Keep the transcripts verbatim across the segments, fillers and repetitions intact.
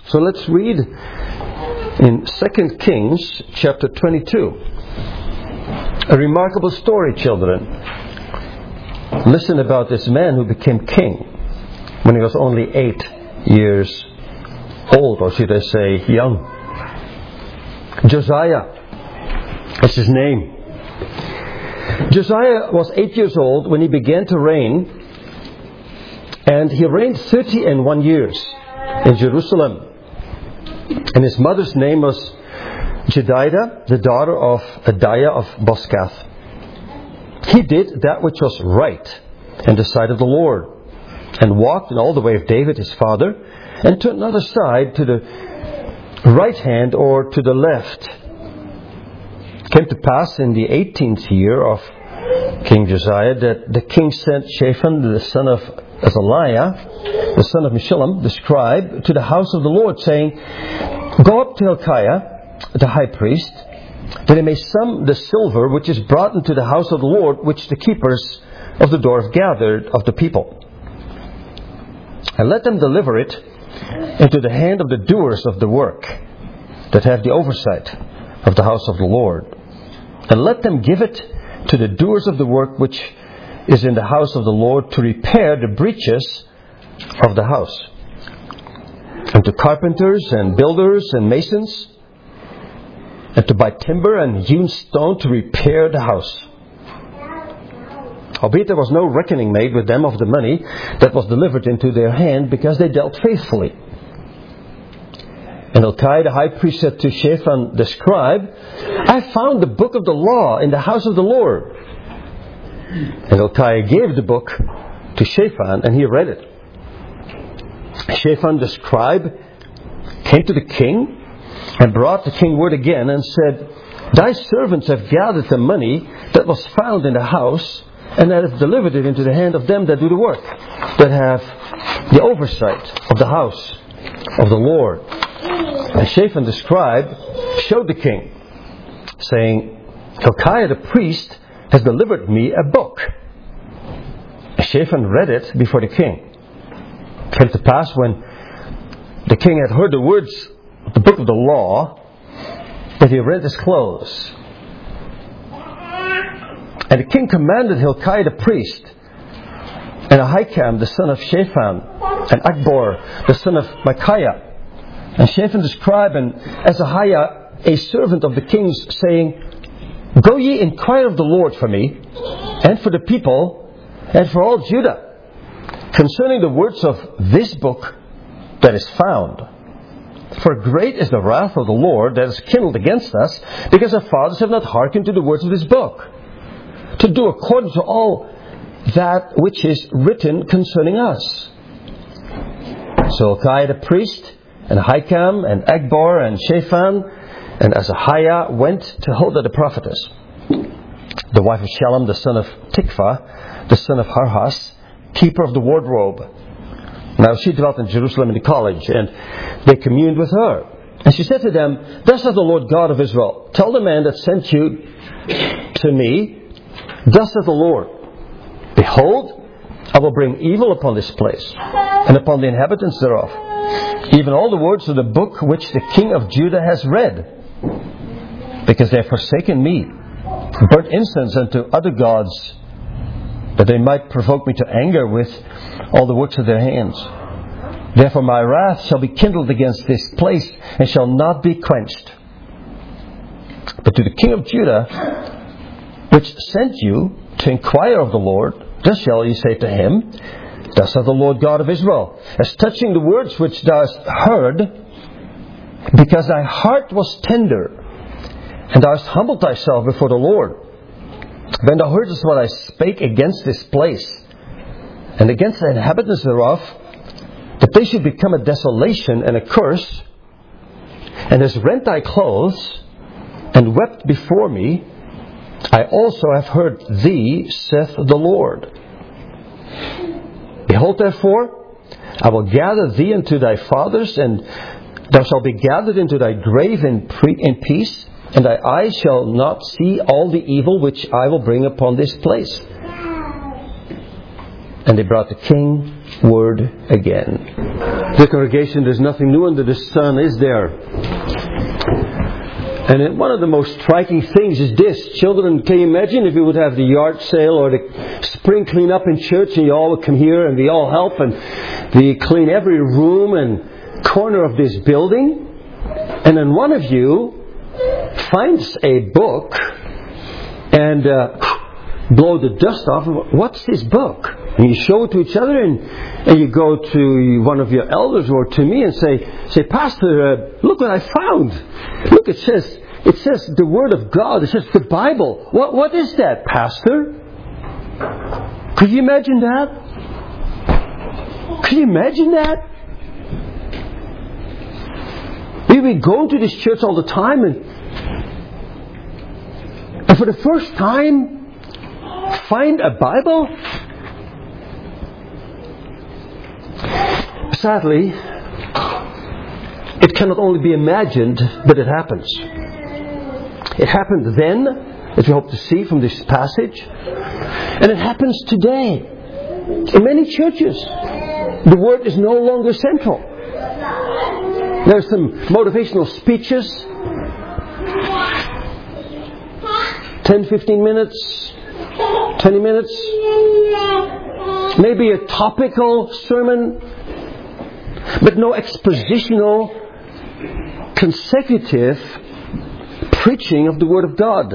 So let's read in Second Kings chapter twenty-two. A remarkable story, children. Listen about this man who became king when he was only eight years old, or should I say young. Josiah is his name. Josiah was eight years old when he began to reign, and he reigned thirty and one years in Jerusalem. And his mother's name was Jedidah, the daughter of Adiah of Boscath. He did that which was right in the sight of the Lord, and walked in all the way of David his father, and turned not aside to the right hand or to the left. It came to pass in the eighteenth year of King Josiah that the king sent Shaphan, the son of Azaliah, the son of Meshullam, the scribe, to the house of the Lord, saying, Go up to Hilkiah, the high priest, that he may sum the silver which is brought into the house of the Lord, which the keepers of the door have gathered of the people. And let them deliver it into the hand of the doers of the work, that have the oversight of the house of the Lord. And let them give it to the doers of the work which is in the house of the Lord, to repair the breaches of the house, and to carpenters and builders and masons, and to buy timber and hewn stone to repair the house. Albeit there was no reckoning made with them of the money that was delivered into their hand, because they dealt faithfully. And Hilkiah the high priest said to Shaphan the scribe, I found the book of the law in the house of the Lord. And Hilkiah gave the book to Shaphan, and he read it. Shaphan the scribe came to the king, and brought the king word again, and said, Thy servants have gathered the money that was found in the house, and that have delivered it into the hand of them that do the work, that have the oversight of the house of the Lord. And Shaphan the scribe showed the king, saying, Hilkiah the priest has delivered me a book. And Shaphan read it before the king. It came to pass, when the king had heard the words of the book of the law, that he rent his clothes. And the king commanded Hilkiah the priest, and Ahikam the son of Shaphan, and Akbor the son of Micaiah, and Shaphan the scribe, and Azahiah a servant of the king's, saying, Go ye inquire of the Lord for me, and for the people, and for all Judah, concerning the words of this book that is found. For great is the wrath of the Lord that is kindled against us, because our fathers have not hearkened to the words of this book, to do according to all that which is written concerning us. So Hilkiah the priest, and Ahikam, and Akbor, and Shaphan, and Azahiah went to Huldah the prophetess, the wife of Shallum the son of Tikvah, the son of Harhas, keeper of the wardrobe. Now she dwelt in Jerusalem in the college, and they communed with her. And she said to them, Thus saith the Lord God of Israel, Tell the man that sent you to me, Thus saith the Lord, Behold, I will bring evil upon this place, and upon the inhabitants thereof, even all the words of the book which the king of Judah has read, because they have forsaken me, burnt incense unto other gods, that they might provoke me to anger with all the works of their hands. Therefore my wrath shall be kindled against this place, and shall not be quenched. But to the king of Judah, which sent you to inquire of the Lord, thus shall ye say to him, Thus saith the Lord God of Israel, as touching the words which thou hast heard, because thy heart was tender, and thou hast humbled thyself before the Lord, when thou heardest what I spake against this place, and against the inhabitants thereof, that they should become a desolation and a curse, and hast rent thy clothes, and wept before me, I also have heard thee, saith the Lord. Behold, therefore, I will gather thee unto thy fathers, and thou shalt be gathered into thy grave in, pre- in peace, and thy eyes shall not see all the evil which I will bring upon this place. And they brought the king Word again. The congregation, there's nothing new under the sun, is there? And it, one of the most striking things is this. Children, can you imagine if we would have the yard sale or the spring cleanup in church and you all would come here and we all help and we clean every room and corner of this building, and then one of you finds a book and uh, blow the dust off. What's this book? And you show it to each other, and, and you go to one of your elders or to me and say, say, Pastor, uh, look what I found. Look, it says, it says the Word of God. It says the Bible. What, what is that, Pastor? Could you imagine that? Could you imagine that? We would go to this church all the time, and, and for the first time, find a Bible? Sadly, it cannot only be imagined, but it happens. It happened then, as we hope to see from this passage, and it happens today. In many churches, the Word is no longer central. There are some motivational speeches, ten, fifteen minutes, twenty minutes, maybe a topical sermon, but no expositional, consecutive preaching of the Word of God.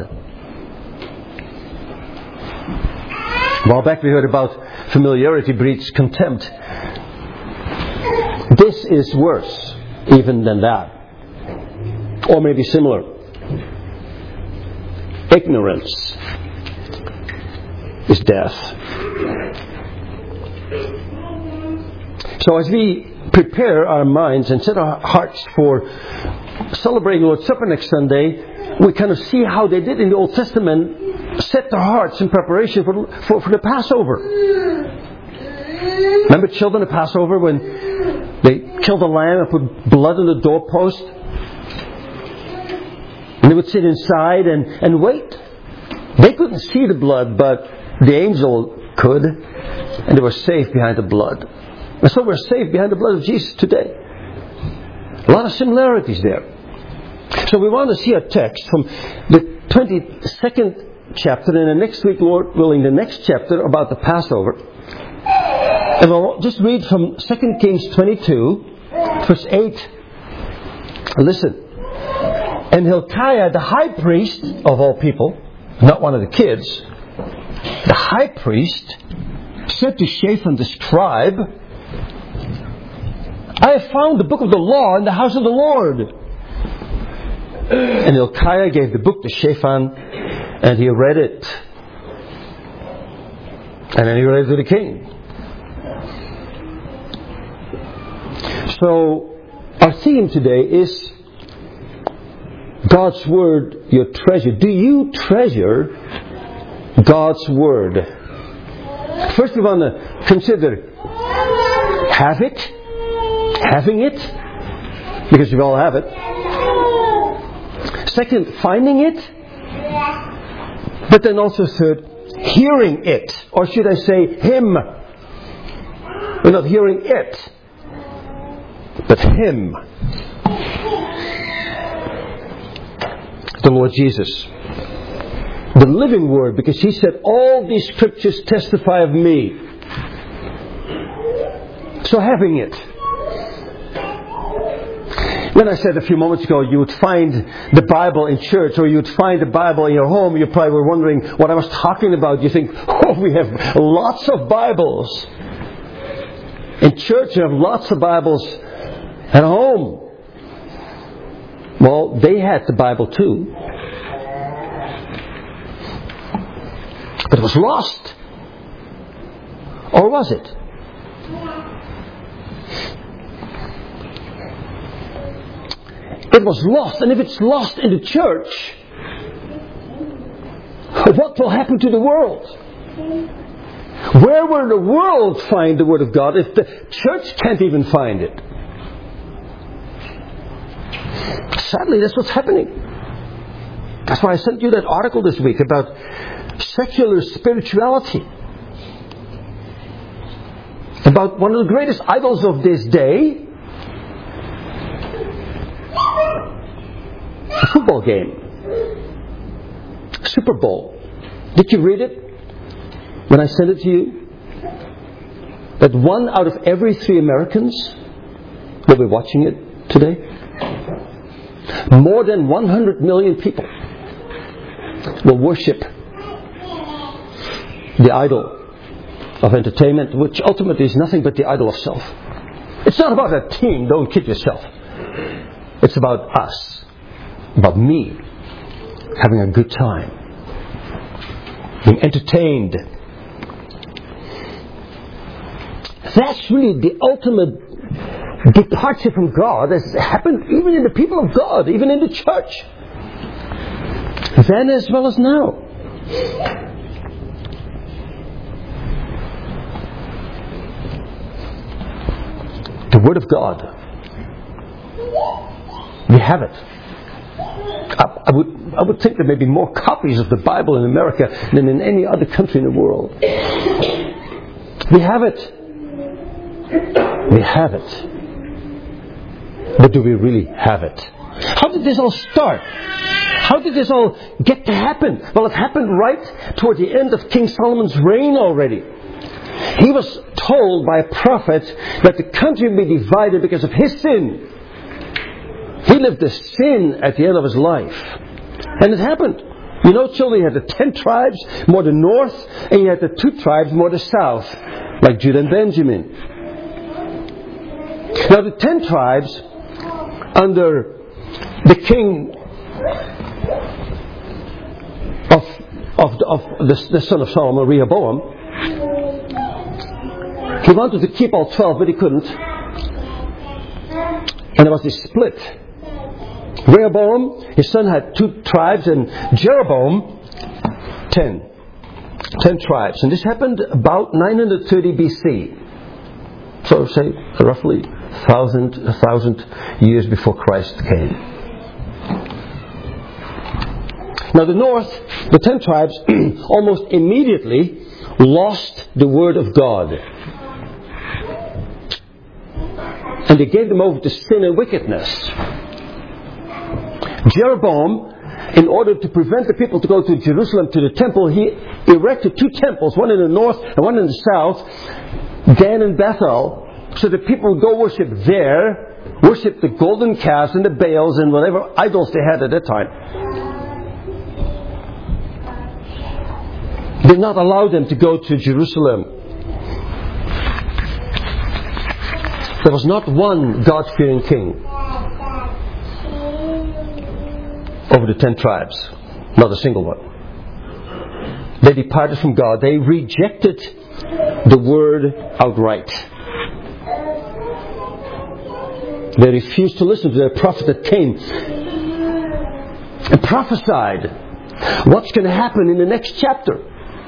A while back we heard about familiarity breeds contempt. This is worse even than that. Or maybe similar. Ignorance is death. So as we prepare our minds and set our hearts for celebrating Lord's Supper next Sunday, we kind of see how they did in the Old Testament, set their hearts in preparation for, for, for the Passover. Remember children at Passover when they killed a lamb and put blood on the doorpost? And they would sit inside and, and wait. They couldn't see the blood, but the angel could. And they were safe behind the blood. And so we're safe behind the blood of Jesus today. A lot of similarities there. So we want to see a text from the twenty-second chapter, and the next week, Lord willing, the next chapter about the Passover. And we'll just read from Second Kings twenty-two, verse eight. Listen. And Hilkiah, the high priest of all people, not one of the kids, the high priest, said to Shaphan the scribe, I have found the book of the law in the house of the Lord. And Hilkiah gave the book to Shaphan, and he read it. And then he read it to the king. So, our theme today is God's Word, your treasure. Do you treasure God's Word? First we want to consider have it, having it, because we all have it. Second, finding it. But then also third, hearing it. Or should I say Him? We're not hearing it, but Him. The Lord Jesus, the living Word, because He said, all these scriptures testify of me. So having it. When I said a few moments ago you would find the Bible in church, or you would find the Bible in your home, you probably were wondering what I was talking about. You think, oh, we have lots of Bibles. In church you have lots of Bibles at home. Well, they had the Bible too. But it was lost. Or was it? It was lost. And if it's lost in the church, what will happen to the world? Where will the world find the Word of God if the church can't even find it? Sadly, that's what's happening. That's why I sent you that article this week about secular spirituality. And about one of the greatest idols of this day. A football game. Super Bowl. Did you read it when I sent it to you? That one out of every three Americans will be watching it today. More than one hundred million people will worship the idol of entertainment, which ultimately is nothing but the idol of self. It's not about a team, don't kid yourself. It's about us, about me, having a good time, being entertained. That's really the ultimate departure from God that's happened even in the people of God, even in the church, then as well as now. The Word of God. We have it. I, I would I would think there may be more copies of the Bible in America than in any other country in the world. We have it. We have it. But do we really have it? How did this all start? How did this all get to happen? Well, it happened right toward the end of King Solomon's reign already. He was told by a prophet that the country would be divided because of his sin. He lived a sin at the end of his life. And it happened. You know, children, he had the ten tribes more the north, and he had the two tribes more the south, like Judah and Benjamin. Now the ten tribes, under the king of, of, of the, the son of Solomon, Rehoboam, he wanted to keep all twelve, but he couldn't. And there was this split. Rehoboam, his son, had two tribes, and Jeroboam, ten. Ten tribes. And this happened about nine hundred thirty B C. So say roughly a thousand, a thousand years before Christ came. Now the north, the ten tribes, almost immediately lost the word of God. And they gave them over to sin and wickedness. Jeroboam, in order to prevent the people to go to Jerusalem, to the temple, he erected two temples, one in the north and one in the south, Dan and Bethel, so that people would go worship there, worship the golden calves and the Baals and whatever idols they had at that time. Did not allow them to go to Jerusalem. There was not one God-fearing king over the ten tribes. Not a single one. They departed from God. They rejected the word outright. They refused to listen to the prophet that came and prophesied what's going to happen in the next chapter.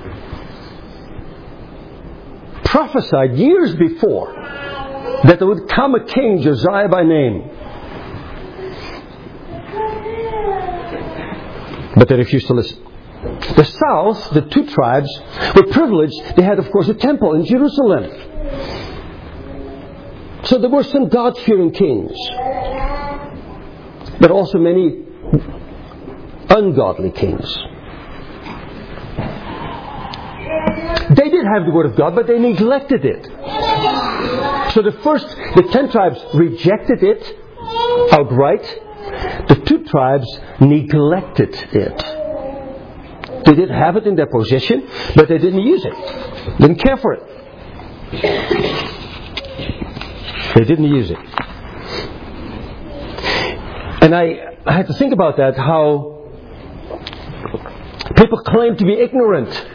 Prophesied years before that there would come a king, Josiah by name. But they refused to listen. The south, the two tribes, were privileged. They had, of course, a temple in Jerusalem. So there were some God-fearing kings. But also many ungodly kings. They did have the Word of God, but they neglected it. So the first, the ten tribes rejected it outright. The two tribes neglected it. They did have it in their possession, but they didn't use it. Didn't care for it. They didn't use it. And I, I had to think about that, how people claim to be ignorant.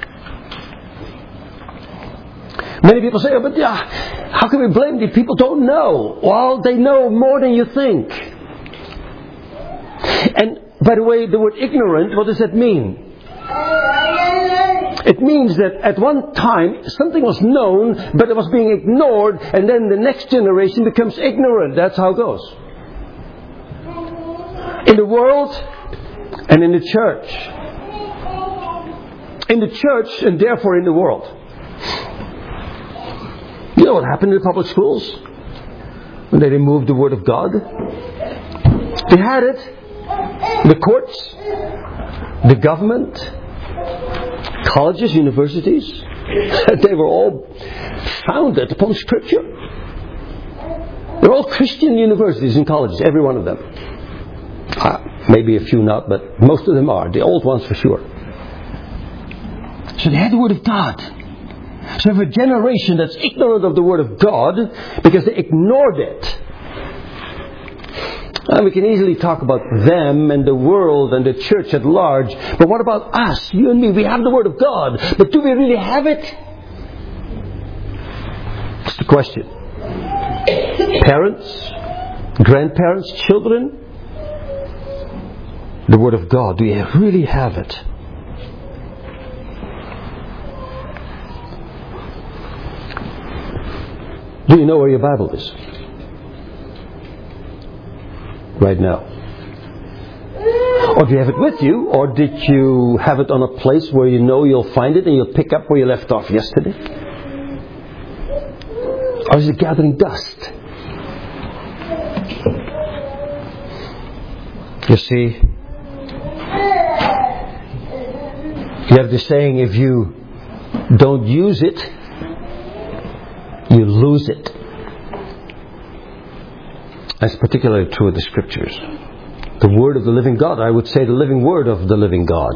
Many people say, oh, but yeah, how can we blame these people? Don't know. Well, they know more than you think. And by the way, the word ignorant, what does that mean? It means that at one time something was known, but it was being ignored, and then the next generation becomes ignorant. That's how it goes. In the world and in the church. In the church and therefore in the world. You know what happened in the public schools when they removed the Word of God? They had it. The courts, the government, colleges, universities, they were all founded upon Scripture. They're all Christian universities and colleges, every one of them. Uh, maybe a few not, but most of them are. The old ones for sure. So they had the Word of God. So we have a generation that's ignorant of the Word of God because they ignored it. And we can easily talk about them and the world and the church at large. But what about us? You and me, we have the Word of God. But do we really have it? That's the question. Parents, grandparents, children. The Word of God, do you really have it? Do you know where your Bible is? Right now. Or do you have it with you? Or did you have it on a place where you know you'll find it and you'll pick up where you left off yesterday? Or is it gathering dust? You see, you have the saying, if you don't use it, you lose it. That's particularly true of the Scriptures. The Word of the living God. I would say the living Word of the living God.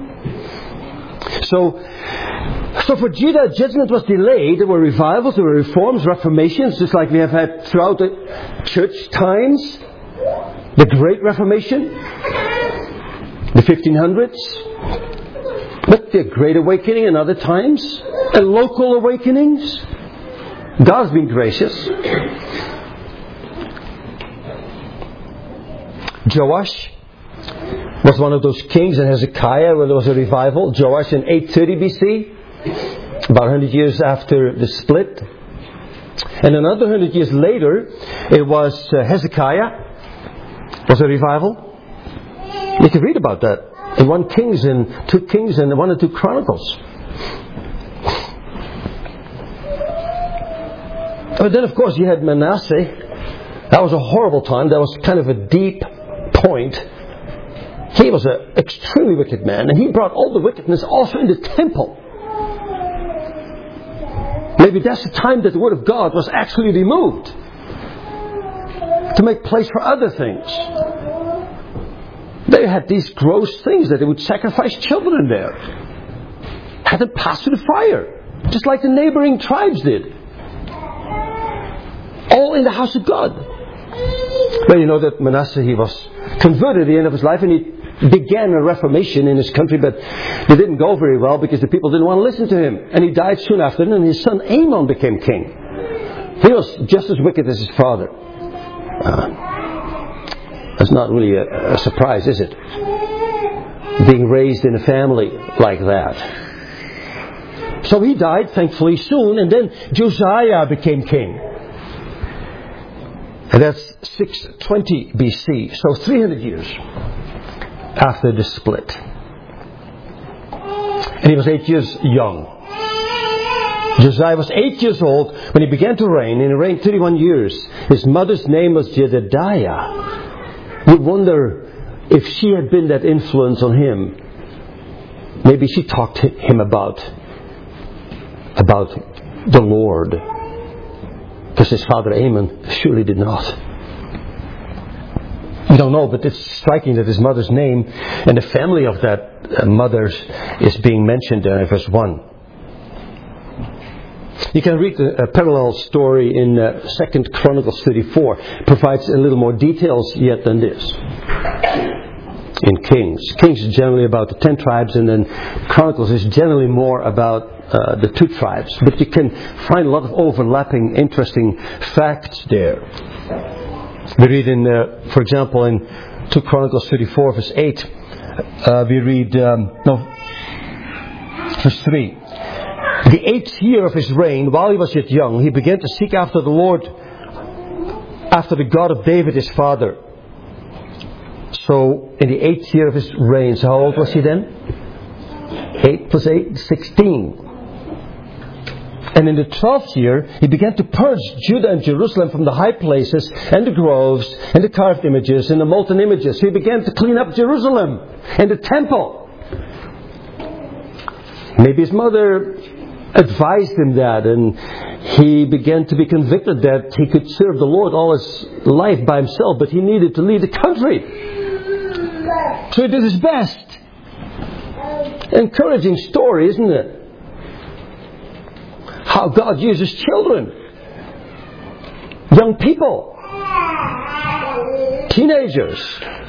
So, so for Judah, judgment was delayed. There were revivals, there were reforms, reformations, just like we have had throughout the church times. The Great Reformation, the fifteen hundreds. But the Great Awakening in other times, and local awakenings. God's been gracious. Joash was one of those kings in Hezekiah where there was a revival. Joash in eight thirty B C, about one hundred years after the split. And another one hundred years later, it was uh, Hezekiah. Was a revival. You can read about that in one Kings and two Kings and one and two Chronicles. But then, of course, you had Manasseh. That was a horrible time. That was kind of a deep point. He was an extremely wicked man, and he brought all the wickedness also in the temple. Maybe that's the time that the Word of God was actually removed to make place for other things. They had these gross things that they would sacrifice children there. Had them passed through the fire, just like the neighboring tribes did. All in the house of God. Well, you know that Manasseh, he was converted at the end of his life, and he began a reformation in his country, but it didn't go very well because the people didn't want to listen to him. And he died soon after, and his son Amon became king. He was just as wicked as his father. Uh, that's not really a, a surprise, is it? Being raised in a family like that. So he died, thankfully, soon, and then Josiah became king. And that's six twenty B C, so three hundred years after the split. And he was eight years young. Josiah was eight years old when he began to reign, and he reigned thirty-one years. His mother's name was Jedediah. We wonder if she had been that influence on him. Maybe she talked to him about, about the Lord. Because his father Amon surely did not. We don't know, but it's striking that his mother's name and the family of that mother is being mentioned there in verse one. You can read a parallel story in uh, Second Chronicles thirty-four. It provides a little more details yet than this. In Kings. Kings is generally about the ten tribes, and then Chronicles is generally more about uh, the two tribes. But you can find a lot of overlapping, interesting facts there. We read in, uh, for example, in two Chronicles thirty-four, verse eight, uh, we read, um, no, verse three. The eighth year of his reign, while he was yet young, he began to seek after the Lord, after the God of David his father. So, in the eighth year of his reign, so how old was he then? Eight plus eight, sixteen. And in the twelfth year, he began to purge Judah and Jerusalem from the high places and the groves and the carved images and the molten images. He began to clean up Jerusalem and the temple. Maybe his mother advised him that, and he began to be convicted that he could serve the Lord all his life by himself, but he needed to lead the country. So he did his best. Encouraging story, isn't it? How God uses children, young people, teenagers.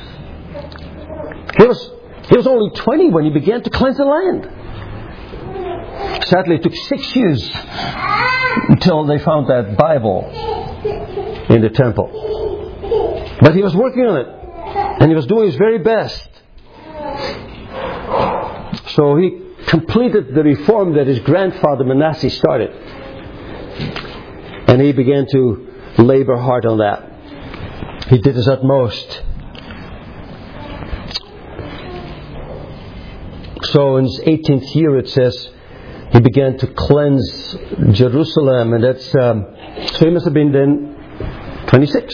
He was, he was only twenty when he began to cleanse the land. Sadly, it took six years until they found that Bible in the temple. But he was working on it, and he was doing his very best. So he completed the reform that his grandfather Manasseh started. And he began to labor hard on that. He did his utmost. So in his eighteenth year it says, he began to cleanse Jerusalem. And that's, um, so he must have been then twenty-six.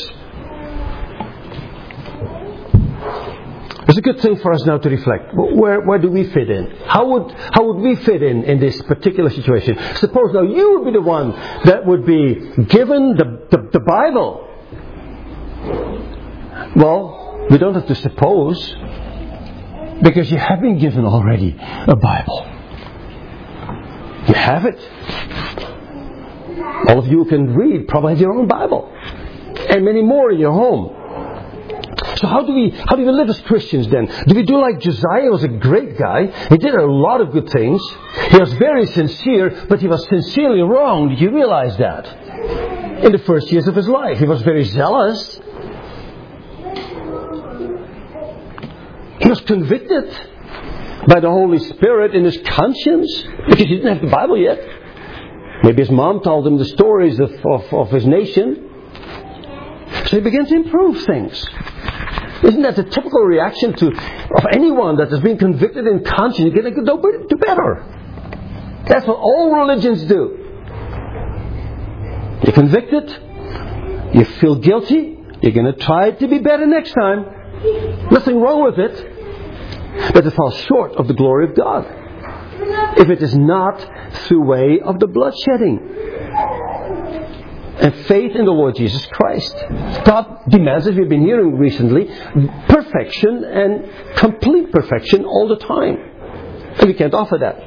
It's a good thing for us now to reflect. Where where do we fit in? How would how would we fit in in this particular situation? Suppose now you would be the one that would be given the, the, the Bible. Well, we don't have to suppose, because you have been given already a Bible. You have it. All of you can read, probably have your own Bible. And many more in your home. So how do we how do we live as Christians then? Do we do like Josiah? He was a great guy. He did a lot of good things. He was very sincere, but he was sincerely wrong. Did you realize that? In the first years of his life, he was very zealous. He was convicted by the Holy Spirit in his conscience, because he didn't have the Bible yet. Maybe his mom told him the stories of, of, of his nation. So he began to improve things. Isn't that the typical reaction to of anyone that has been convicted in conscience? You're going to do better. That's what all religions do. You're convicted. You feel guilty. You're going to try to be better next time. Nothing wrong with it. But it falls short of the glory of God. If it is not through way of the bloodshedding and faith in the Lord Jesus Christ. God demands, as we've been hearing recently, perfection and complete perfection all the time. And we can't offer that.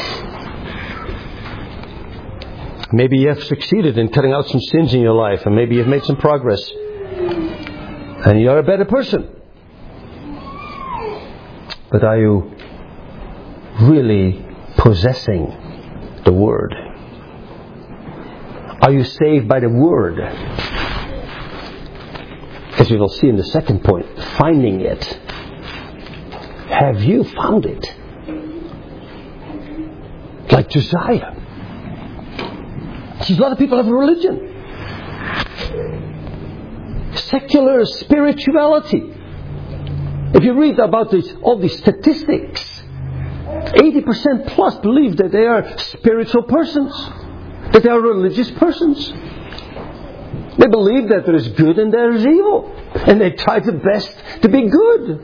Maybe you have succeeded in cutting out some sins in your life, and maybe you've made some progress. And you're a better person. But are you really possessing the Word? Are you saved by the Word? As we will see in the second point, finding it. Have you found it? Like Josiah. See, a lot of people have a religion. Secular spirituality. If you read about this, all these statistics, eighty percent plus believe that they are spiritual persons. That they are religious persons. They believe that there is good and there is evil. And they try their best to be good.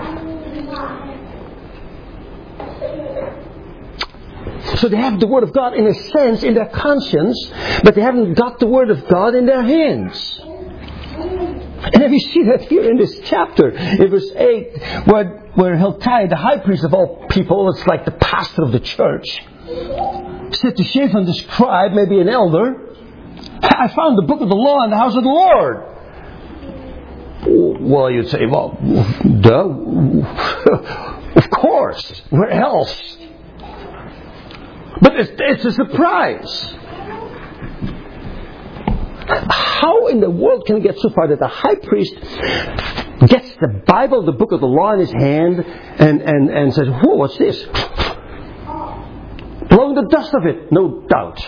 So they have the Word of God in a sense in their conscience, but they haven't got the Word of God in their hands. And then we see that here in this chapter, in verse eight, where, where Hilkiah, the high priest of all people, it's like the pastor of the church, said to Shaphan the scribe, maybe an elder, I found the book of the law in the house of the Lord. Well, you'd say, well, duh. Of course. Where else? But it's, it's a surprise. How in the world can it get so far that the high priest gets the Bible, the book of the law in his hand, and, and, and says, whoa, what's this? Blowing the dust of it, no doubt.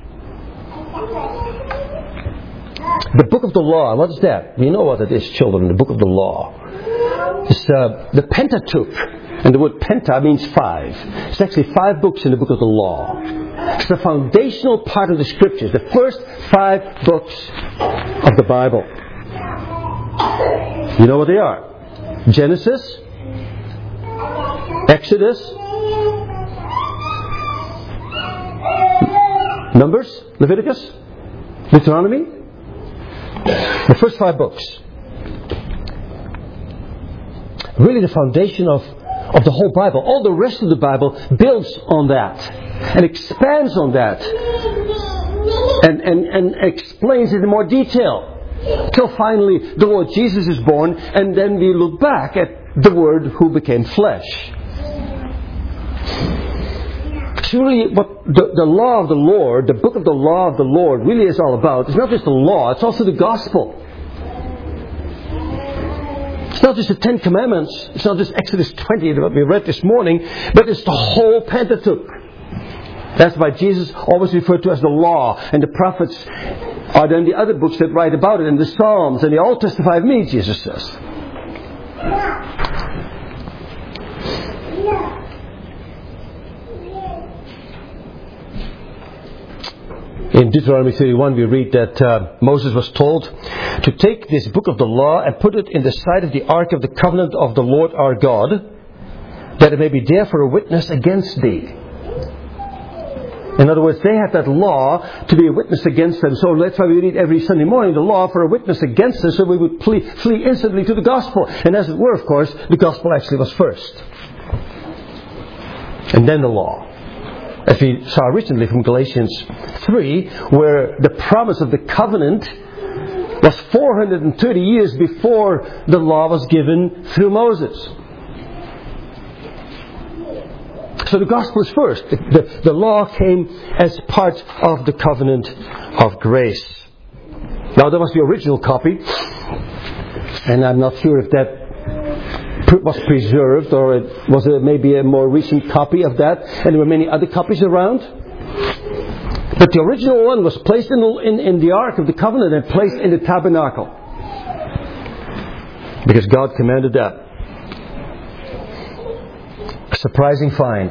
The book of the law, what is that? You know what it is, children, the book of the law. It's uh, the Pentateuch. And the word penta means five. It's actually five books in the book of the law. It's the foundational part of the Scriptures. The first five books of the Bible. You know what they are? Genesis, Exodus, Numbers, Leviticus, Deuteronomy. The first five books. Really the foundation of, of the whole Bible. All the rest of the Bible builds on that and expands on that and, and, and explains it in more detail. Till finally the Lord Jesus is born, and then we look back at the Word who became flesh. Truly, what the, the law of the Lord, the book of the law of the Lord really is all about, it's not just the law, it's also the gospel. It's not just the Ten Commandments, it's not just Exodus twenty that we read this morning, but it's the whole Pentateuch. That's why Jesus always referred to as the law, and the prophets are then the other books that write about it, and the Psalms, and they all testify of me, Jesus says. In Deuteronomy thirty-one we read that uh, Moses was told to take this book of the law and put it in the side of the ark of the covenant of the Lord our God, that it may be there for a witness against thee. In other words, they had that law to be a witness against them. So that's why we read every Sunday morning the law for a witness against us, so we would flee, flee instantly to the gospel. And as it were, of course, the gospel actually was first. And then the law. As we saw originally from Galatians three, where the promise of the covenant was four hundred thirty years before the law was given through Moses. So the gospel is first. The, the, the law came as part of the covenant of grace. Now there was the original copy, and I'm not sure if that was preserved or it was a, maybe a more recent copy of that, and there were many other copies around. But the original one was placed in the, in, in the Ark of the Covenant and placed in the tabernacle, because God commanded that. A surprising find.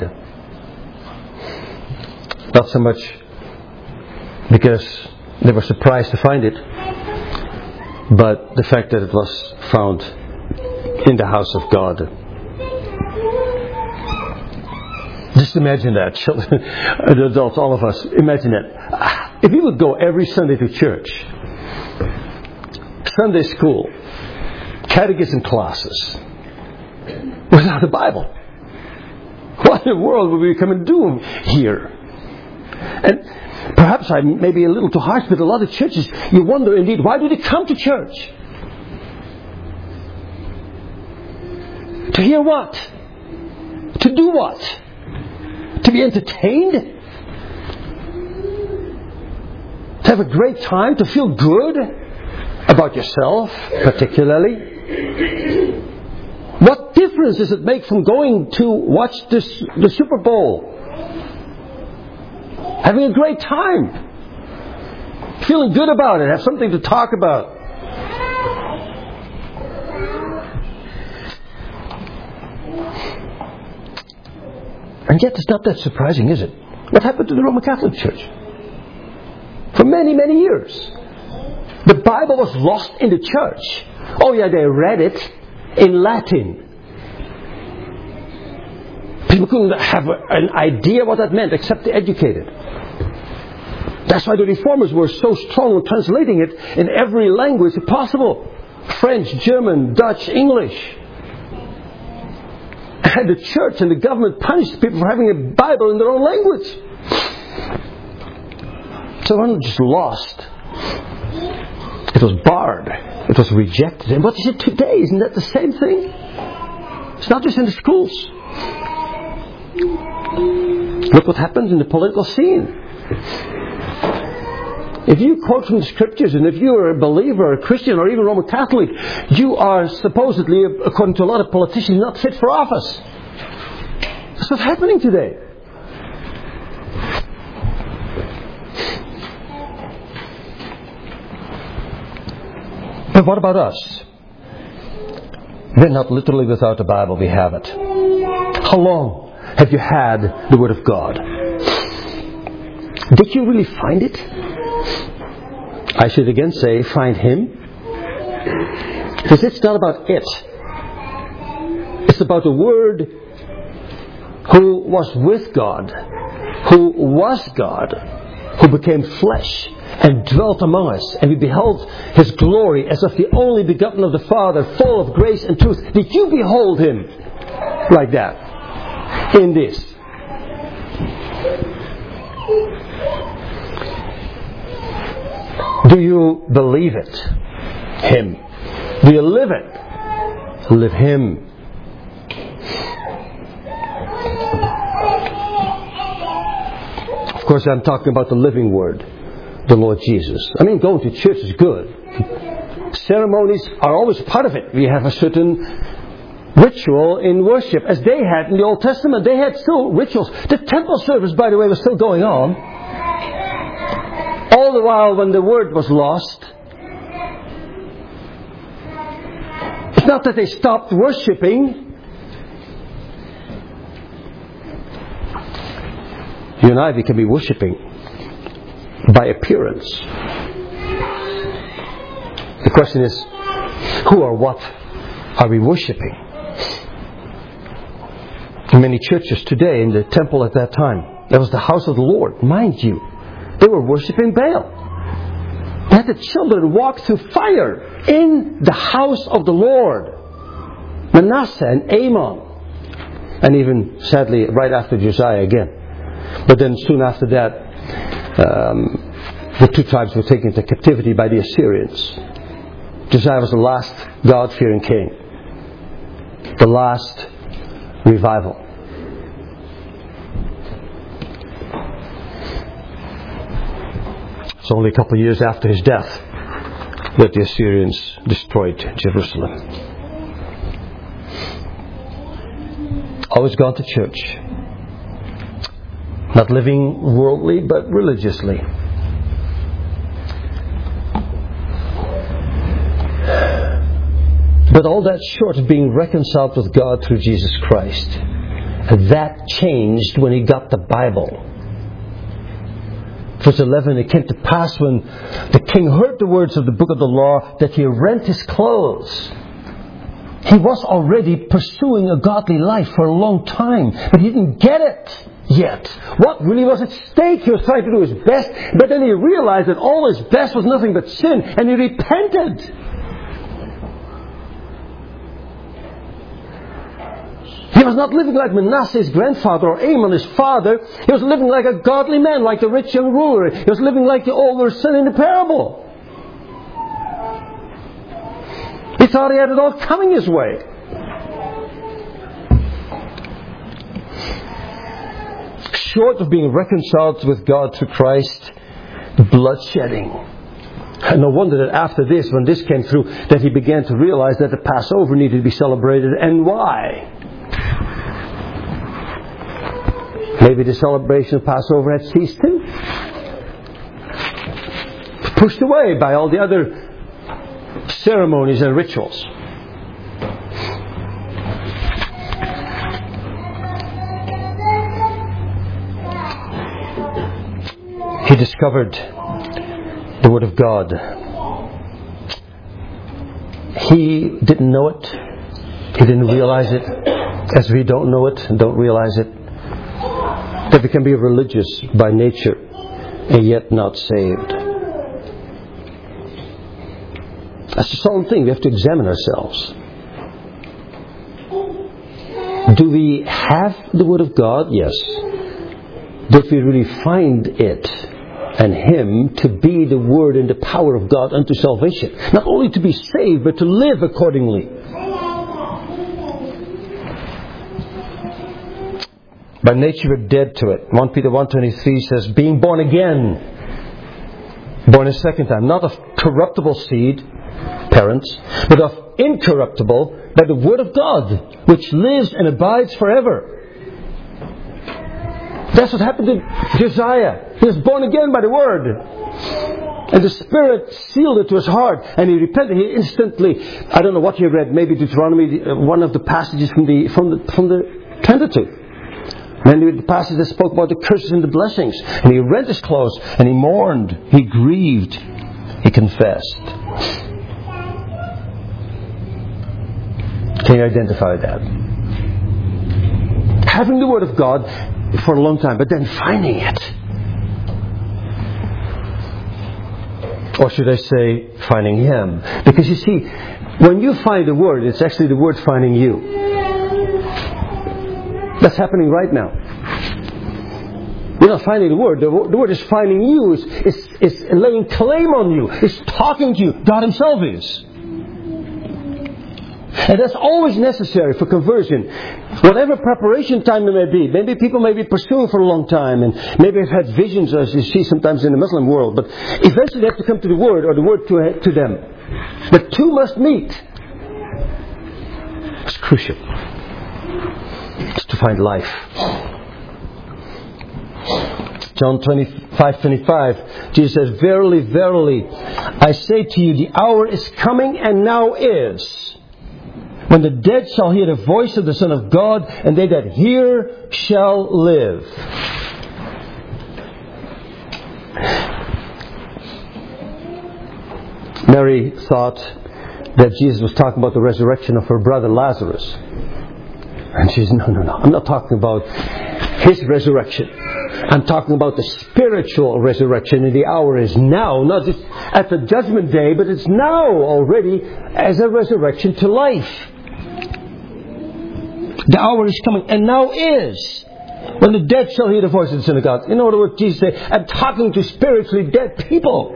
Not so much because they were surprised to find it, but the fact that it was found in the house of God. Just imagine that, children, the adults, all of us. Imagine that. If we would go every Sunday to church, Sunday school, catechism classes, without the Bible, what in the world would we come and do here? And perhaps I may be a little too harsh, but a lot of churches, you wonder indeed, why do they come to church? To hear what? To do what? To be entertained? To have a great time? To feel good about yourself, particularly? What difference does it make from going to watch this, the Super Bowl? Having a great time. Feeling good about it. Have something to talk about. And yet it's not that surprising, is it? What happened to the Roman Catholic Church? For many, many years, the Bible was lost in the church. Oh yeah, they read it in Latin. People couldn't have an idea what that meant except the educated. That's why the Reformers were so strong in translating it in every language possible. French, German, Dutch, English. And the church and the government punished people for having a Bible in their own language. So it wasn't just lost. It was barred. It was rejected. And what is it today? Isn't that the same thing? It's not just in the schools. Look what happens in the political scene. If you quote from the Scriptures, and if you are a believer, a Christian, or even Roman Catholic, you are supposedly, according to a lot of politicians, not fit for office. That's what's happening today. But what about us? We're not literally without the Bible, we have it. How long have you had the Word of God? Did you really find it? I should again say, find Him. Because it's not about it. It's about the Word who was with God, who was God, who became flesh and dwelt among us, and we beheld His glory as of the only begotten of the Father, full of grace and truth. Did you behold Him like that? In this? Do you believe it? Him. Do you live it? Live Him. Of course, I'm talking about the living Word, the Lord Jesus. I mean, going to church is good. Ceremonies are always part of it. We have a certain ritual in worship, as they had in the Old Testament. They had still rituals. The temple service, by the way, was still going on. All the while when the Word was lost. It's not that they stopped worshipping. You and I, we can be worshipping by appearance. The question is, who or what are we worshipping? In many churches today, in the temple at that time, that was the house of the Lord, mind you. They were worshipping Baal. They had the children walk through fire in the house of the Lord. Manasseh and Amon. And even, sadly, right after Josiah again. But then soon after that, um, the two tribes were taken into captivity by the Assyrians. Josiah was the last God-fearing king. The last revival. It's only a couple of years after his death that the Assyrians destroyed Jerusalem. Always gone to church. Not living worldly, but religiously. But all that short of being reconciled with God through Jesus Christ. That changed when he got the Bible. Verse eleven, it came to pass when the king heard the words of the book of the law that he rent his clothes. He was already pursuing a godly life for a long time, but he didn't get it yet. What really was at stake? He was trying to do his best, but then he realized that all his best was nothing but sin, and he repented. He was not living like Manasseh, his grandfather, or Amon, his father. He was living like a godly man, like the rich young ruler. He was living like the older son in the parable. He thought he had it all coming his way. Short of being reconciled with God through Christ, bloodshedding. And no wonder that after this, when this came through, that he began to realize that the Passover needed to be celebrated. And why? Maybe the celebration of Passover had ceased too. Pushed away by all the other ceremonies and rituals. He discovered the Word of God. He didn't know it. He didn't realize it. As we don't know it and don't realize it. That we can be religious by nature and yet not saved. That's the solemn thing. We have to examine ourselves. Do we have the Word of God? Yes. Did we really find it and Him to be the Word and the power of God unto salvation? Not only to be saved, but to live accordingly. By nature we're dead to it. First Peter one twenty-three says, being born again. Born a second time. Not of corruptible seed, parents, but of incorruptible, by the Word of God, which lives and abides forever. That's what happened to Josiah. He was born again by the Word. And the Spirit sealed it to his heart. And he repented. He instantly, I don't know what he read, maybe Deuteronomy, one of the passages from the, from the, from the tended to. Then the passage that spoke about the curses and the blessings. And he rent his clothes and he mourned. He grieved. He confessed. Can you identify that? Having the Word of God for a long time, but then finding it. Or should I say, finding Him? Because you see, when you find the Word, it's actually the Word finding you. That's happening right now. You're not finding the Word. The Word is finding you. It's, it's, it's laying claim on you. It's talking to you. God Himself is. And that's always necessary for conversion. Whatever preparation time there may be. Maybe people may be pursuing for a long time. And maybe have had visions, as you see sometimes in the Muslim world. But eventually they have to come to the Word, or the Word to, to them. The two must meet. It's crucial. It's to find life. John twenty-five twenty-five, Jesus says, "Verily, verily, I say to you, the hour is coming and now is, when the dead shall hear the voice of the Son of God, and they that hear shall live." Mary thought that Jesus was talking about the resurrection of her brother Lazarus. And she says, no, no, no. I'm not talking about his resurrection. I'm talking about the spiritual resurrection, and the hour is now, not just at the judgment day, but it's now already as a resurrection to life. The hour is coming, and now is, when the dead shall hear the voice of the Son of God. In other words, Jesus said, I'm talking to spiritually dead people.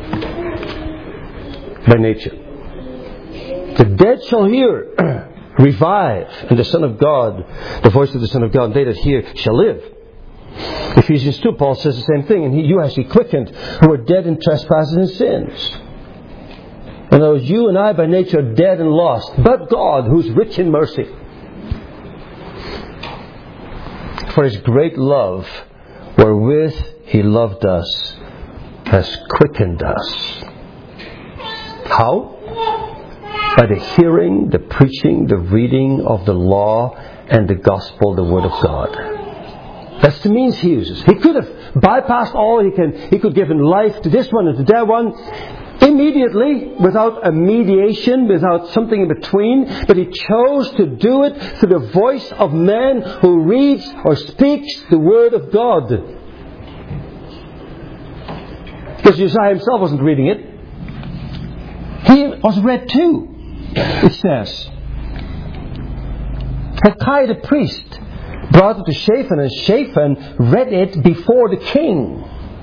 By nature. The dead shall hear, revive, and the Son of God, the voice of the Son of God, and they that hear shall live. Ephesians two, Paul says the same thing. And he, you has He quickened, who were dead in trespasses and sins. And those you and I by nature are dead and lost. But God, who's rich in mercy, for His great love, wherewith He loved us, has quickened us. How? By the hearing, the preaching, the reading of the law and the gospel, the Word of God. That's the means He uses. He could have bypassed all. He can. He could give life to this one and to that one immediately, without a mediation, without something in between. But He chose to do it through the voice of man who reads or speaks the Word of God. Because Uzziah himself wasn't reading it. He was read too, it says. Hilkiah the priest brought it to Shaphan, and Shaphan read it before the king.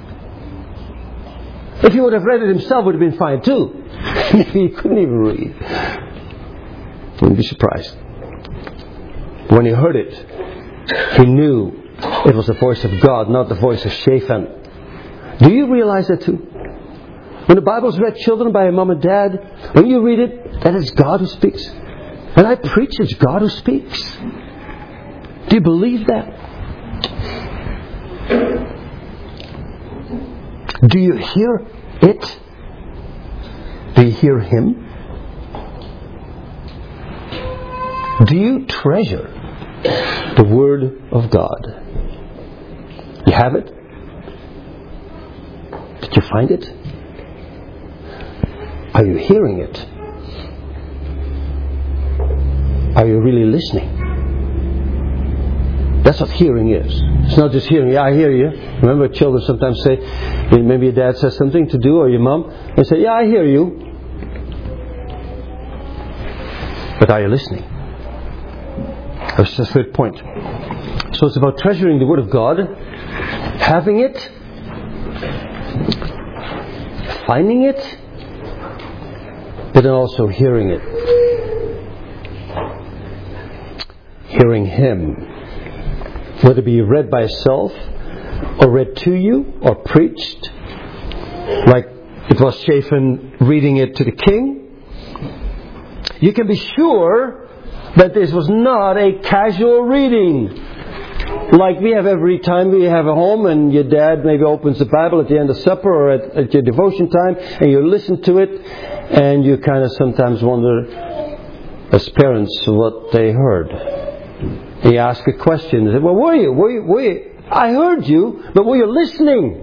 If he would have read it himself, it would have been fine too. He couldn't even read. Wouldn't be surprised. When he heard it, he knew it was the voice of God, not the voice of Shaphan. Do you realize that too? When the Bible is read children by a mom and dad, when you read it, that is God who speaks. When I preach, it's God who speaks. Do you believe that? Do you hear it? Do you hear Him? Do you treasure the Word of God? You have it? Did you find it? Are you hearing it? Are you really listening? That's what hearing is. It's not just hearing. Yeah, I hear you. Remember, children sometimes say, maybe your dad says something to do, or your mom, they say, yeah, I hear you. But are you listening? That's the third point. So it's about treasuring the Word of God, having it, finding it, but then also hearing it. Hearing Him. Whether it be read by itself, or read to you, or preached, like it was Shaphan reading it to the king. You can be sure that this was not a casual reading, like we have every time we have a home and your dad maybe opens the Bible at the end of supper or at, at your devotion time, and you listen to it, and you kind of sometimes wonder, as parents, what they heard. He asked a question. He said, well, were you? Were you? Were you? I heard you, but were you listening?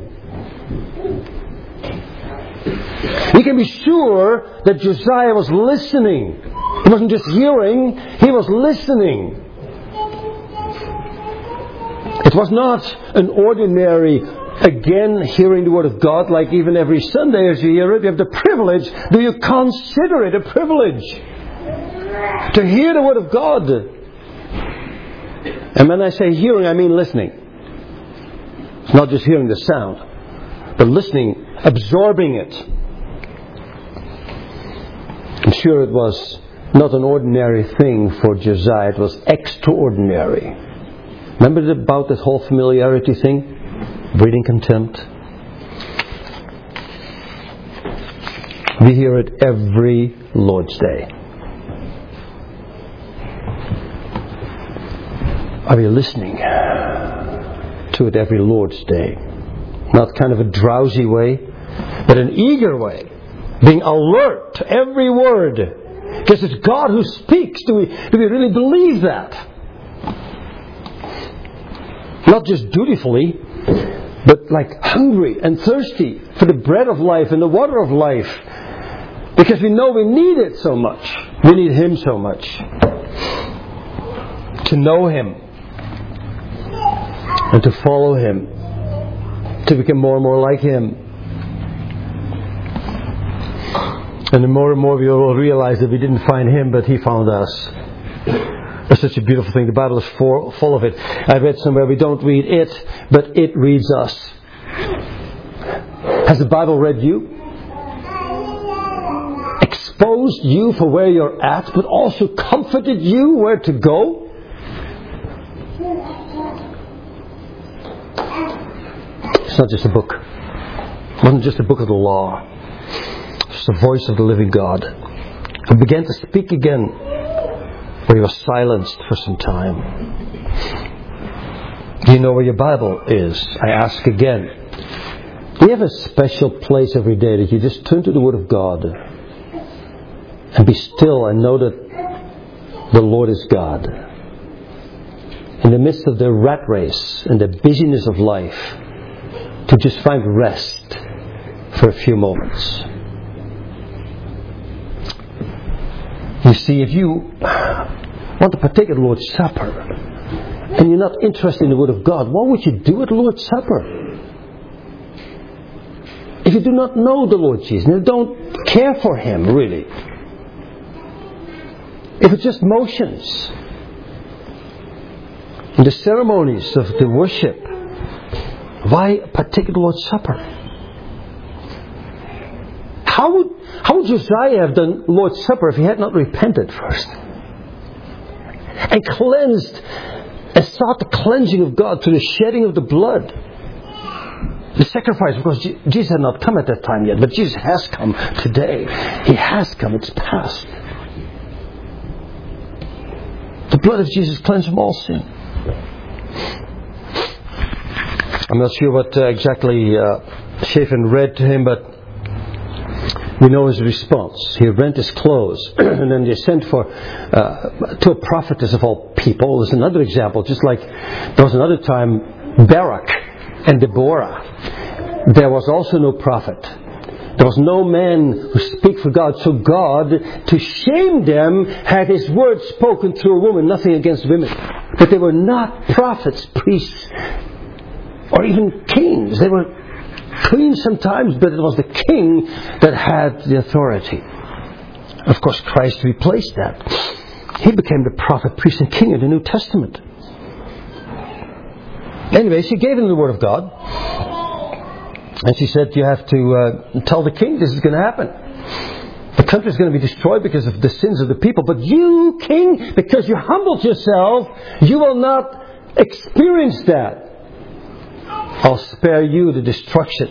You can be sure that Josiah was listening. He wasn't just hearing, he was listening. It was not an ordinary, again, hearing the Word of God like even every Sunday as you hear it. You have the privilege. Do you consider it a privilege to hear the Word of God? And when I say hearing, I mean listening. It's not just hearing the sound, but listening, absorbing it. I'm sure it was not an ordinary thing for Josiah. It was extraordinary. Remember about that whole familiarity thing? Breeding contempt. We hear it every Lord's Day. Are you listening to it every Lord's Day? Not kind of a drowsy way, but an eager way. Being alert to every word. Because it's God who speaks. Do we, do we really believe that? Not just dutifully, but like hungry and thirsty for the bread of life and the water of life. Because we know we need it so much. We need Him so much. To know Him. And to follow Him. To become more and more like Him. And the more and more we will realize that we didn't find Him, but He found us. That's such a beautiful thing. The Bible is full, full of it. I read somewhere we don't read it, but it reads us. Has the Bible read you? Exposed you for where you're at, but also comforted you where to go? It's not just a book. It wasn't just a book of the law. It's the voice of the living God, who began to speak again where He was silenced for some time. Do you know where your Bible is? I ask again. Do you have a special place every day that you just turn to the Word of God and be still and know that the Lord is God? In the midst of the rat race and the busyness of life, to just find rest for a few moments. You see, if you want to partake of the Lord's Supper and you're not interested in the Word of God, what would you do at the Lord's Supper? If you do not know the Lord Jesus and you don't care for Him, really. If it's just motions and the ceremonies of the worship, why partake of the Lord's Supper? How would, how would Josiah have done Lord's Supper if he had not repented first? And cleansed and sought the cleansing of God through the shedding of the blood. The sacrifice, because Jesus had not come at that time yet, but Jesus has come today. He has come, it's past. The blood of Jesus cleansed from all sin. I'm not sure what uh, exactly uh, Shaphan read to him, but we know his response. He rent his clothes, and then they sent for uh, to a prophetess of all people. There's another example, just like there was another time, Barak and Deborah. There was also no prophet. There was no man who speak for God. So God, to shame them, had His word spoken through a woman. Nothing against women, but they were not prophets, priests, or even kings. They were queens sometimes, but it was the king that had the authority. Of course, Christ replaced that. He became the prophet, priest, and king in the New Testament. Anyway, she gave him the word of God. And she said, you have to uh, tell the king this is going to happen. The country is going to be destroyed because of the sins of the people. But you, king, because you humbled yourself, you will not experience that. I'll spare you the destruction.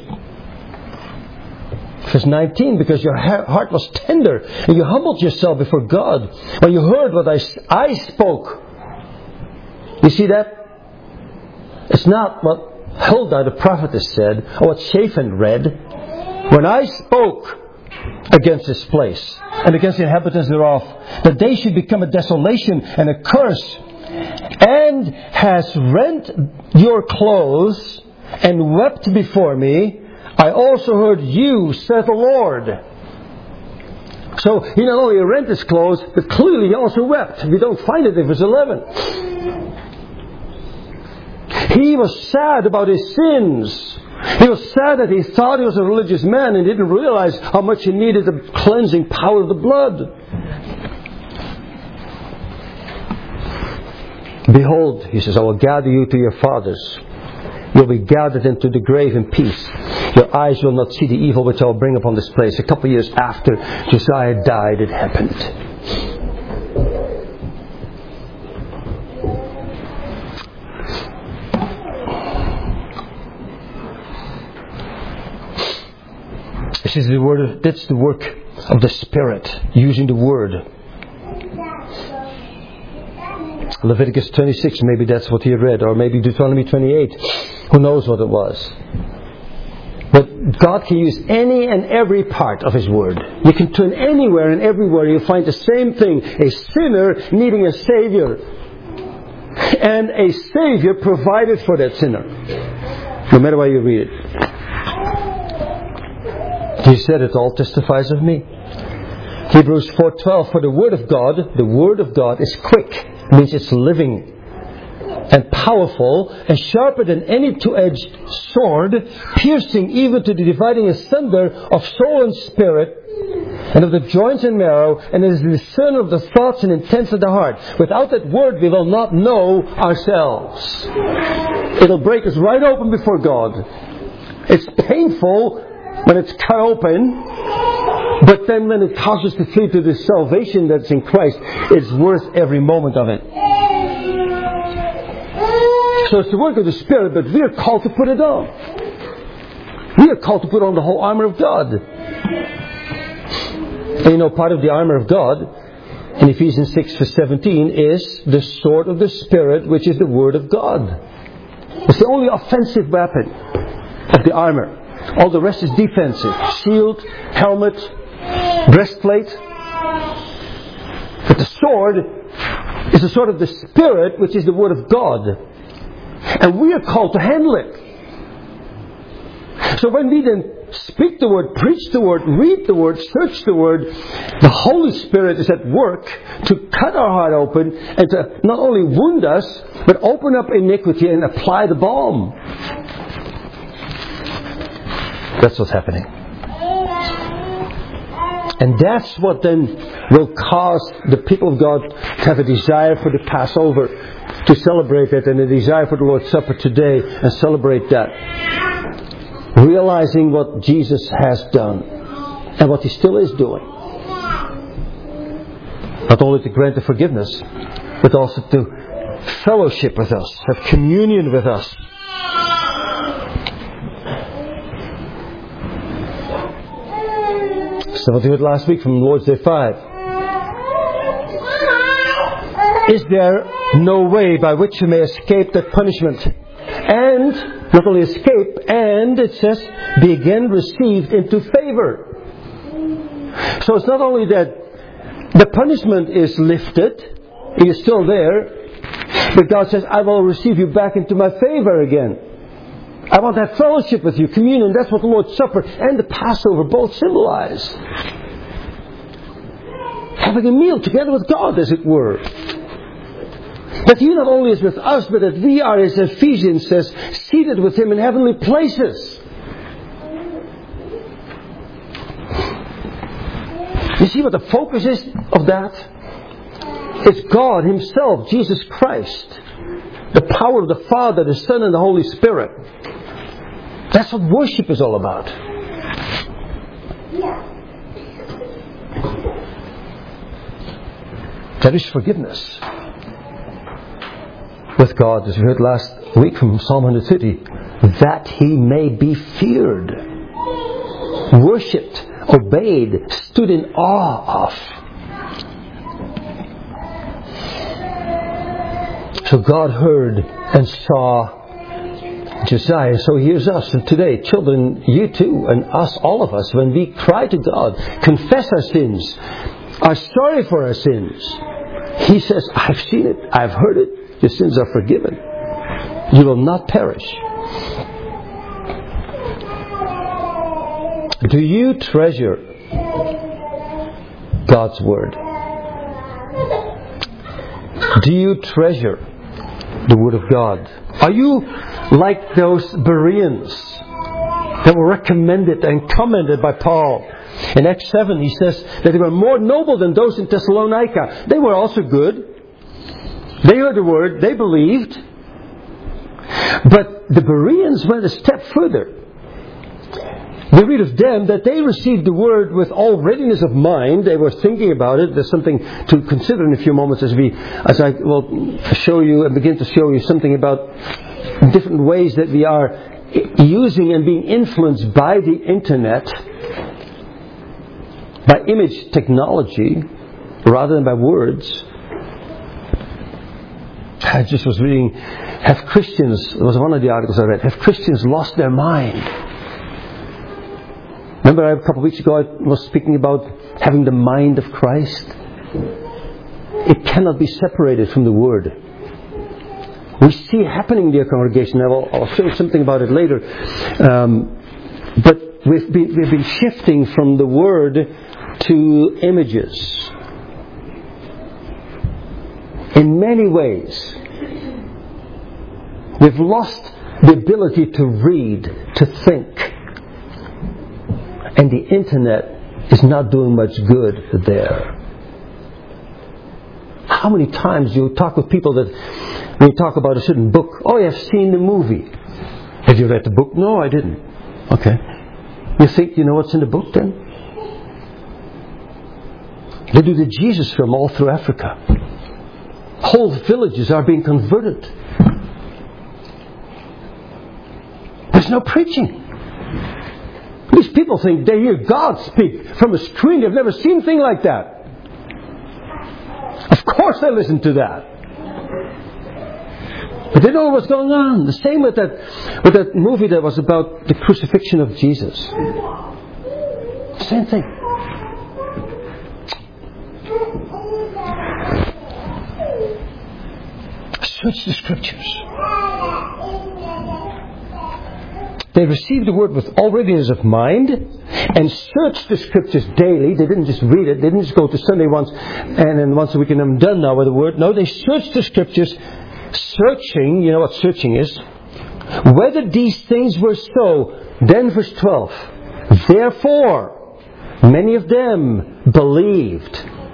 Verse nineteen, because your heart was tender and you humbled yourself before God when you heard what I, I spoke. You see that? It's not what Huldah the prophetess said, or what Shaphan read. When I spoke against this place and against the inhabitants thereof, that they should become a desolation and a curse, and has rent your clothes and wept before me, I also heard you, said the Lord. So he not only rent his clothes, but clearly he also wept. We don't find it in verse eleven. He was sad about his sins. He was sad that he thought he was a religious man and didn't realize how much he needed the cleansing power of the blood. Behold, he says, I will gather you to your fathers. You'll be gathered into the grave in peace. Your eyes will not see the evil which I will bring upon this place. A couple of years after Josiah died, it happened. This is the word of, that's the work of the Spirit, using the Word. Leviticus twenty-six, maybe that's what he read, or maybe Deuteronomy twenty-eight. Who knows what it was? But God can use any and every part of His Word. You can turn anywhere and everywhere, you'll find the same thing. A sinner needing a Savior. And a Savior provided for that sinner. No matter where you read it. He said, it all testifies of me. Hebrews four twelve, for the Word of God, the Word of God is quick. Means it's living and powerful and sharper than any two-edged sword, piercing even to the dividing asunder of soul and spirit, and of the joints and marrow, and is the discerner of the thoughts and intents of the heart. Without that word, we will not know ourselves. It'll break us right open before God. It's painful when it's cut open, but then when it causes us to flee to the salvation that's in Christ, it's worth every moment of it. So it's the work of the Spirit, but we are called to put it on. We are called to put on the whole armor of God. And you know, part of the armor of God, in Ephesians six verse seventeen, is the sword of the Spirit, which is the Word of God. It's the only offensive weapon of the armor. All the rest is defensive. Shield, helmet, breastplate. But the sword is the sword of the Spirit, which is the Word of God. And we are called to handle it. So when we then speak the Word, preach the Word, read the Word, search the Word, the Holy Spirit is at work to cut our heart open and to not only wound us, but open up iniquity and apply the balm. That's what's happening. And that's what then will cause the people of God to have a desire for the Passover, to celebrate that, and a desire for the Lord's Supper today and celebrate that. Realizing what Jesus has done and what He still is doing. Not only to grant the forgiveness, but also to fellowship with us, have communion with us. So what we heard last week from Lord's Day five. Is there no way by which you may escape that punishment? And not only escape, and it says, be again received into favor. So it's not only that the punishment is lifted, He is still there, but God says, I will receive you back into my favor again. I want that fellowship with you, communion. That's what the Lord's Supper and the Passover both symbolize. Having a meal together with God, as it were. That He not only is with us, but that we are, as Ephesians says, seated with Him in heavenly places. You see what the focus is of that? It's God Himself, Jesus Christ. The power of the Father, the Son, and the Holy Spirit. That's what worship is all about. There is forgiveness with God, as we heard last week from Psalm one thirty, that He may be feared, worshipped, obeyed, stood in awe of. So God heard and saw Josiah, so He hears us. And today, children, you too, and us, all of us, when we cry to God, confess our sins, are sorry for our sins, He says, I've seen it, I've heard it, your sins are forgiven. You will not perish. Do you treasure God's Word? Do you treasure the Word of God? Are you like those Bereans that were recommended and commended by Paul? In Acts seven he says that they were more noble than those in Thessalonica. They were also good. They heard the Word, they believed. But the Bereans went a step further. We read of them that they received the Word with all readiness of mind. They were thinking about it. There's something to consider in a few moments as we, as I will show you and begin to show you something about different ways that we are using and being influenced by the internet, by image technology, rather than by words. I just was reading, have Christians, it was one of the articles I read, have Christians lost their mind? Remember a couple of weeks ago I was speaking about having the mind of Christ? It cannot be separated from the Word. We see it happening, dear congregation. I will, I'll show you something about it later. Um, but we've been, we've been shifting from the Word to images. In many ways, we've lost the ability to read, to think. And the internet is not doing much good there. How many times you talk with people that, when you talk about a certain book, oh, I've seen the movie. Have you read the book? No, I didn't. Okay. You think you know what's in the book then? They do the Jesus film all through Africa. Whole villages are being converted. There's no preaching. These people think they hear God speak from a screen. They've never seen anything like that. Of course they listen to that. But they don't know what's going on. The same with that, with that movie that was about the crucifixion of Jesus. Same thing. Search the Scriptures. They received the Word with all readiness of mind and searched the Scriptures daily. They didn't just read it. They didn't just go to Sunday once and then once a week and I'm done now with the Word. No, they searched the Scriptures, searching, you know what searching is, whether these things were so. Then verse twelve. Therefore, many of them believed.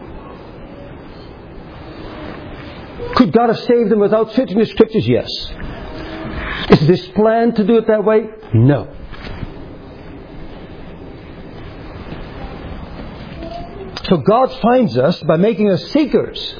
Could God have saved them without searching the Scriptures? Yes. Is this plan to do it that way? No. So God finds us by making us seekers.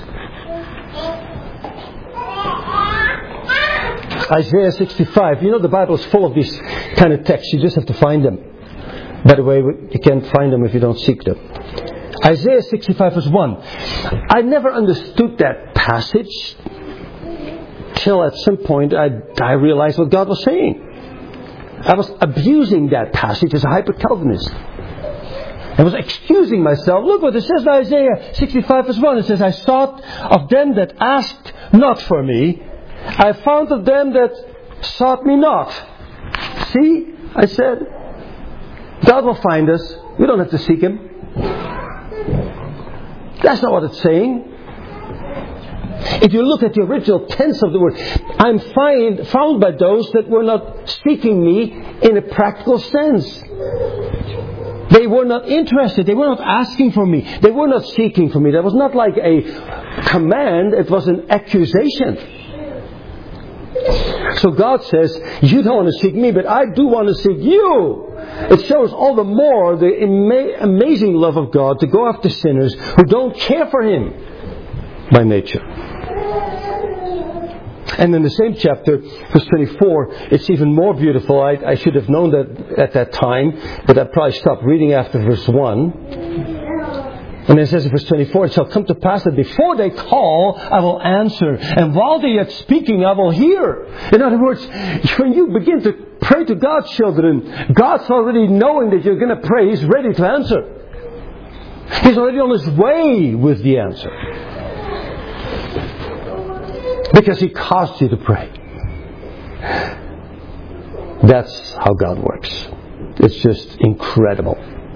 Isaiah sixty-five. You know the Bible is full of these kind of texts. You just have to find them. By the way, you can't find them if you don't seek them. Isaiah sixty-five verse one. I never understood that passage till at some point I, I realized what God was saying. I was abusing that passage as a hyper-Calvinist. I was excusing myself. Look what it says in Isaiah sixty-five verse one. It says, I sought of them that asked not for me. I found of them that sought me not. See, I said, God will find us. We don't have to seek Him. That's not what it's saying. If you look at the original tense of the word, I'm find, found by those that were not seeking me in a practical sense. They were not interested. They were not asking for me. They were not seeking for me. That was not like a command. It was an accusation. So God says, you don't want to seek me, but I do want to seek you. It shows all the more the ama- amazing love of God to go after sinners who don't care for Him by nature. And in the same chapter, verse twenty-four, it's even more beautiful. I, I should have known that at that time, but I probably stopped reading after verse one. And it says in verse twenty-four, it shall come to pass that before they call, I will answer. And while they are yet speaking, I will hear. In other words, when you begin to pray to God's children, God's already knowing that you're going to pray. He's ready to answer. He's already on His way with the answer. Because He caused you to pray. That's how God works. It's just incredible.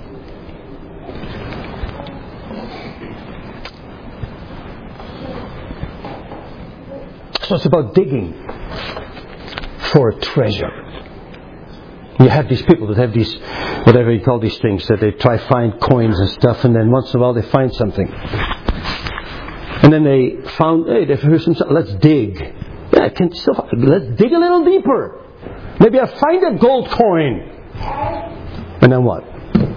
So it's about digging for a treasure. You have these people that have these, whatever you call these things, that they try to find coins and stuff, and then once in a while they find something. And then they found, hey, they've heard some stuff, let's dig. Yeah, I can still, let's dig a little deeper. Maybe I find a gold coin. And then what?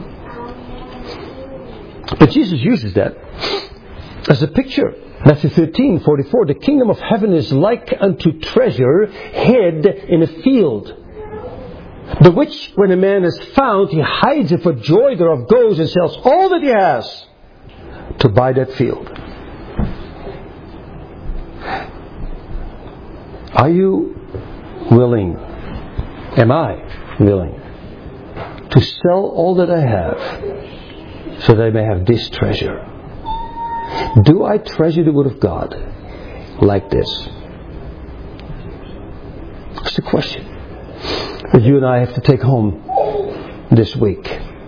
But Jesus uses that as a picture. Matthew thirteen forty-four, the kingdom of heaven is like unto treasure hid in a field, the which when a man has found, he hides it, for joy thereof goes and sells all that he has to buy that field. Are you willing, am I willing, to sell all that I have so that I may have this treasure? Do I treasure the Word of God like this? That's the question that you and I have to take home this week.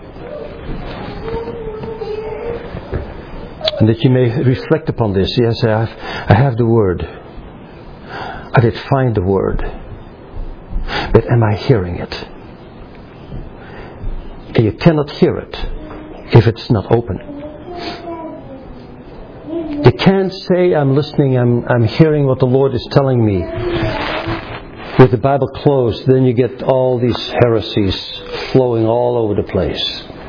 And that you may reflect upon this. Yes, I have, I have the Word. I did find the Word. But am I hearing it? And you cannot hear it if it's not open. You can't say, I'm listening, I'm, I'm hearing what the Lord is telling me. With the Bible closed, then you get all these heresies flowing all over the place.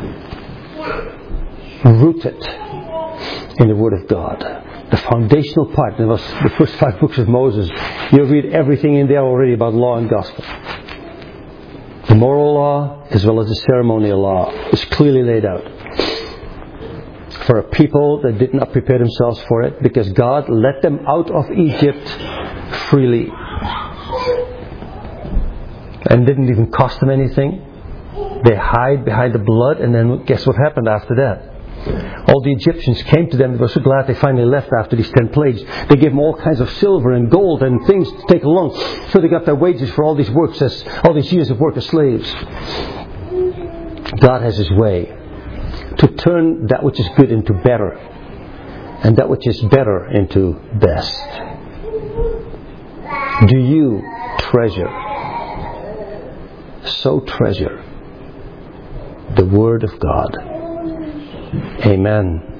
Rooted in the Word of God. The foundational part, that was the first five books of Moses. You'll read everything in there already about law and gospel. The moral law as well as the ceremonial law is clearly laid out. For a people that did not prepare themselves for it, because God let them out of Egypt freely. And didn't even cost them anything. They hide behind the blood, and then guess what happened after that? All the Egyptians came to them. They were so glad they finally left after these ten plagues. They gave them all kinds of silver and gold and things to take along. So they got their wages for all these works as all these years of work as slaves. God has His way to turn that which is good into better, and that which is better into best. Do you treasure, so treasure, the Word of God? Amen.